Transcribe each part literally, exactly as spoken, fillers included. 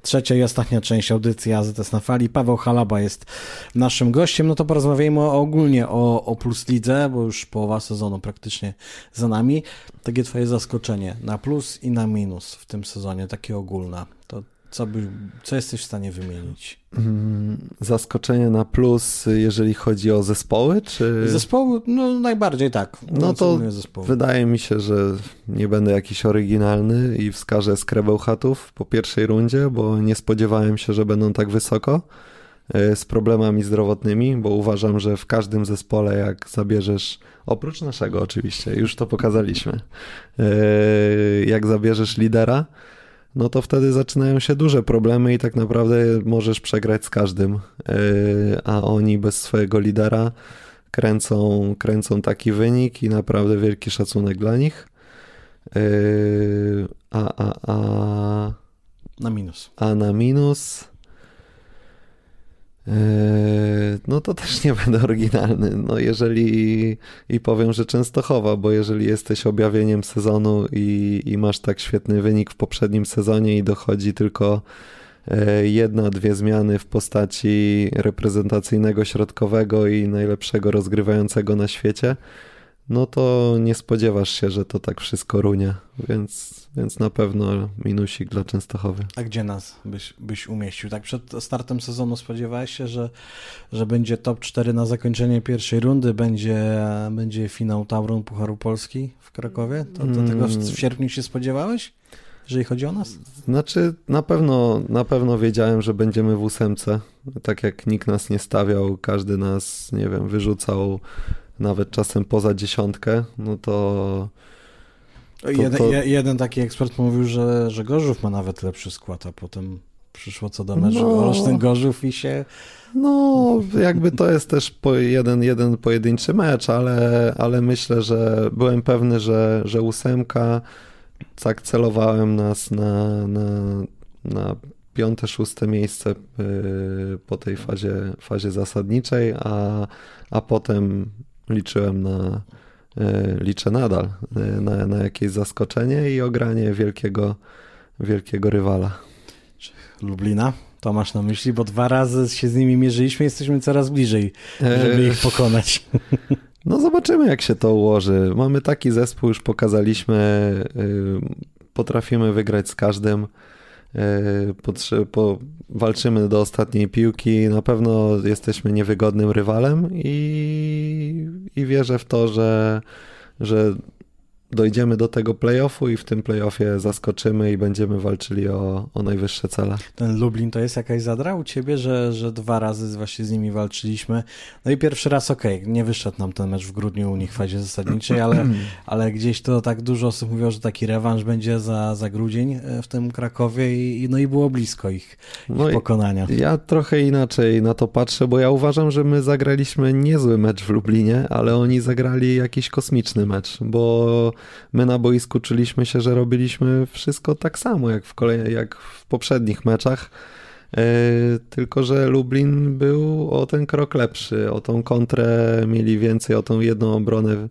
trzecia i ostatnia część audycji A Z S na fali. Paweł Halaba jest naszym gościem. No to porozmawiajmy ogólnie o, o Plus Lidze, bo już połowa sezonu praktycznie za nami. Takie twoje zaskoczenie na plus i na minus w tym sezonie, takie ogólne. To co, by, co jesteś w stanie wymienić? Zaskoczenie na plus, jeżeli chodzi o zespoły? Czy... Zespoły? No najbardziej tak. No to wydaje mi się, że nie będę jakiś oryginalny i wskażę Skrebelchatów po pierwszej rundzie, bo nie spodziewałem się, że będą tak wysoko z problemami zdrowotnymi, bo uważam, że w każdym zespole jak zabierzesz, oprócz naszego oczywiście, już to pokazaliśmy, jak zabierzesz lidera, no to wtedy zaczynają się duże problemy i tak naprawdę możesz przegrać z każdym, a oni bez swojego lidera kręcą, kręcą taki wynik i naprawdę wielki szacunek dla nich. A, a, a... Na minus. A na minus... No to też nie będę oryginalny. No jeżeli i powiem, że Częstochowa, bo jeżeli jesteś objawieniem sezonu i, i masz tak świetny wynik w poprzednim sezonie i dochodzi tylko jedna, dwie zmiany w postaci reprezentacyjnego środkowego i najlepszego rozgrywającego na świecie, no to nie spodziewasz się, że to tak wszystko runie, więc, więc na pewno minusik dla Częstochowy. A gdzie nas byś, byś umieścił? Tak przed startem sezonu spodziewałeś się, że, że będzie top cztery na zakończenie pierwszej rundy, będzie, będzie finał Tauron Pucharu Polski w Krakowie? To, to tego w sierpniu się spodziewałeś, jeżeli chodzi o nas? Znaczy na pewno, na pewno wiedziałem, że będziemy w ósemce, tak jak nikt nas nie stawiał, każdy nas, nie wiem, wyrzucał nawet czasem poza dziesiątkę, no to... to, jeden, to... jeden taki ekspert mówił, że, że Gorzów ma nawet lepszy skład, a potem przyszło co do meczu, no, ten Gorzów i się... No, jakby to jest też po jeden, jeden pojedynczy mecz, ale, ale myślę, że byłem pewny, że, że ósemka, tak celowałem nas na, na, na piąte, szóste miejsce po tej fazie, fazie zasadniczej, a, a potem liczyłem na, liczę nadal na, na jakieś zaskoczenie i ogranie wielkiego, wielkiego rywala. Lublina? To masz na myśli, bo dwa razy się z nimi mierzyliśmy, jesteśmy coraz bliżej, żeby ich pokonać. No zobaczymy, jak się to ułoży. Mamy taki zespół, już pokazaliśmy, potrafimy wygrać z każdym. Potrze- po, walczymy do ostatniej piłki, na pewno jesteśmy niewygodnym rywalem i, i wierzę w to, że, że dojdziemy do tego play-offu i w tym play-offie zaskoczymy i będziemy walczyli o, o najwyższe cele. Ten Lublin to jest jakaś zadra u ciebie, że, że dwa razy właśnie z nimi walczyliśmy. No i pierwszy raz okej, okay, nie wyszedł nam ten mecz w grudniu u nich w fazie zasadniczej, ale, ale gdzieś to tak dużo osób mówiło, że taki rewanż będzie za, za grudzień w tym Krakowie i, no i było blisko ich, no ich pokonania. Ja trochę inaczej na to patrzę, bo ja uważam, że my zagraliśmy niezły mecz w Lublinie, ale oni zagrali jakiś kosmiczny mecz, bo my na boisku czuliśmy się, że robiliśmy wszystko tak samo jak w, kolej- jak w poprzednich meczach, yy, tylko że Lublin był o ten krok lepszy, o tą kontrę mieli więcej, o tą jedną obronę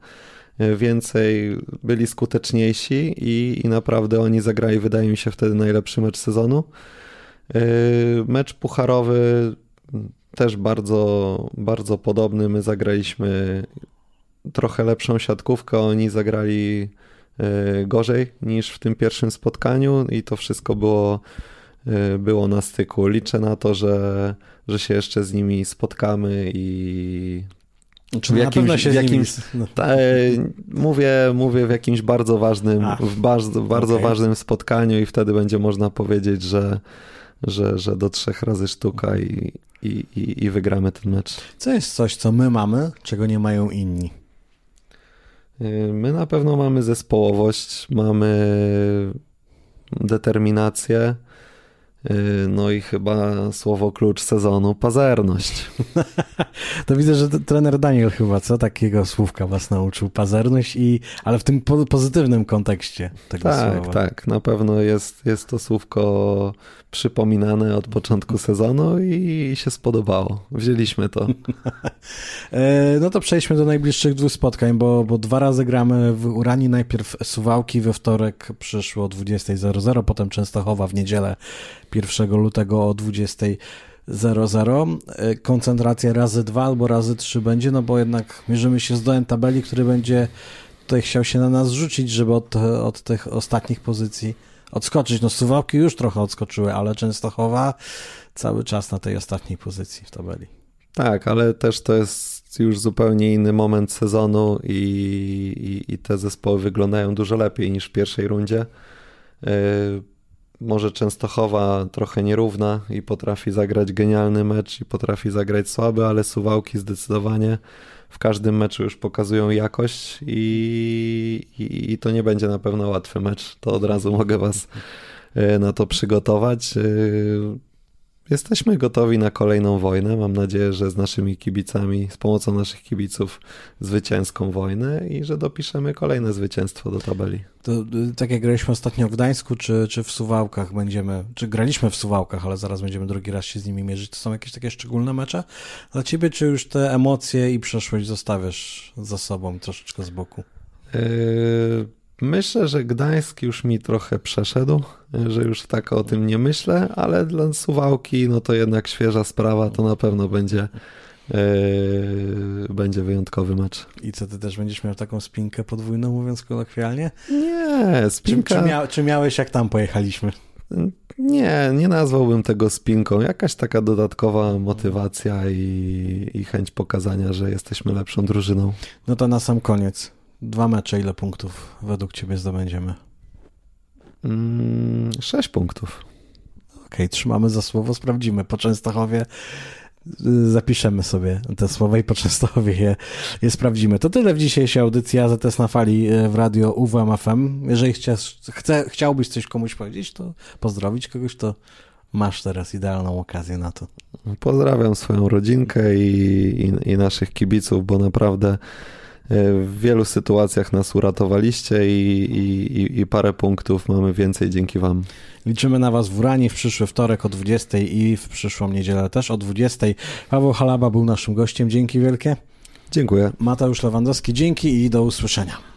więcej, byli skuteczniejsi i, i naprawdę oni zagrali, wydaje mi się, wtedy najlepszy mecz sezonu. Yy, mecz pucharowy też bardzo, bardzo podobny, my zagraliśmy trochę lepszą siatkówkę, oni zagrali y, gorzej niż w tym pierwszym spotkaniu i to wszystko było, y, było na styku. Liczę na to, że, że się jeszcze z nimi spotkamy i Czy w jakimś, się w jakimś nimi... ta, mówię, mówię w jakimś bardzo ważnym, Ach, w bardzo, bardzo okay. ważnym spotkaniu i wtedy będzie można powiedzieć, że, że, że do trzech razy sztuka i, i, i, i wygramy ten mecz. Co jest coś, co my mamy, czego nie mają inni? My na pewno mamy zespołowość, mamy determinację, no i chyba słowo klucz sezonu, pazerność. To widzę, że trener Daniel chyba, co? Takiego słówka was nauczył, pazerność, i, ale w tym po, pozytywnym kontekście tego tak, słowa. Tak, tak, na pewno jest, jest to słówko przypominane od początku sezonu i się spodobało. Wzięliśmy to. No to przejdźmy do najbliższych dwóch spotkań, bo, bo dwa razy gramy w Uranii. Najpierw Suwałki we wtorek przyszło o dwudziesta zero zero, potem Częstochowa w niedzielę pierwszego lutego o dwudziestej zero zero. Koncentracja razy dwa albo razy trzy będzie, no bo jednak mierzymy się z dołem tabeli, który będzie tutaj chciał się na nas rzucić, żeby od, od tych ostatnich pozycji odskoczyć. No Suwałki już trochę odskoczyły, ale Częstochowa cały czas na tej ostatniej pozycji w tabeli. Tak, ale też to jest już zupełnie inny moment sezonu i, i, i te zespoły wyglądają dużo lepiej niż w pierwszej rundzie. Yy, może Częstochowa trochę nierówna i potrafi zagrać genialny mecz i potrafi zagrać słaby, ale Suwałki zdecydowanie w każdym meczu już pokazują jakość i, i, i to nie będzie na pewno łatwy mecz. To od razu mogę was na to przygotować. Jesteśmy gotowi na kolejną wojnę. Mam nadzieję, że z naszymi kibicami, z pomocą naszych kibiców zwycięską wojnę i że dopiszemy kolejne zwycięstwo do tabeli. To, tak jak graliśmy ostatnio w Gdańsku, czy, czy w Suwałkach będziemy, czy graliśmy w Suwałkach, ale zaraz będziemy drugi raz się z nimi mierzyć. To są jakieś takie szczególne mecze dla ciebie, czy już te emocje i przeszłość zostawiasz za sobą troszeczkę z boku? Yy... Myślę, że Gdańsk już mi trochę przeszedł, że już tak o tym nie myślę, ale dla Suwałki no to jednak świeża sprawa, to na pewno będzie, yy, będzie wyjątkowy mecz. I co, ty też będziesz miał taką spinkę podwójną, mówiąc kolokwialnie? Nie, spinka... Czy, czy, mia, czy miałeś, jak tam pojechaliśmy? Nie, nie nazwałbym tego spinką. Jakaś taka dodatkowa motywacja i, i chęć pokazania, że jesteśmy lepszą drużyną. No to na sam koniec. Dwa mecze, ile punktów według ciebie zdobędziemy? Mm, sześć punktów. Okej, okay, trzymamy za słowo, sprawdzimy. Po Częstochowie zapiszemy sobie te słowa i po Częstochowie je, je sprawdzimy. To tyle w dzisiejszej audycji A Z S na fali w radio U W M F M. Jeżeli chcia, chce, chciałbyś coś komuś powiedzieć, to pozdrowić kogoś, to masz teraz idealną okazję na to. Pozdrawiam swoją rodzinkę i, i, i naszych kibiców, bo naprawdę w wielu sytuacjach nas uratowaliście i, i, i parę punktów mamy więcej dzięki wam. Liczymy na was w Uranie w przyszły wtorek o dwudziestej i w przyszłą niedzielę też o dwudziestej. Paweł Halaba był naszym gościem. Dzięki wielkie. Dziękuję. Mateusz Lewandowski, dzięki i do usłyszenia.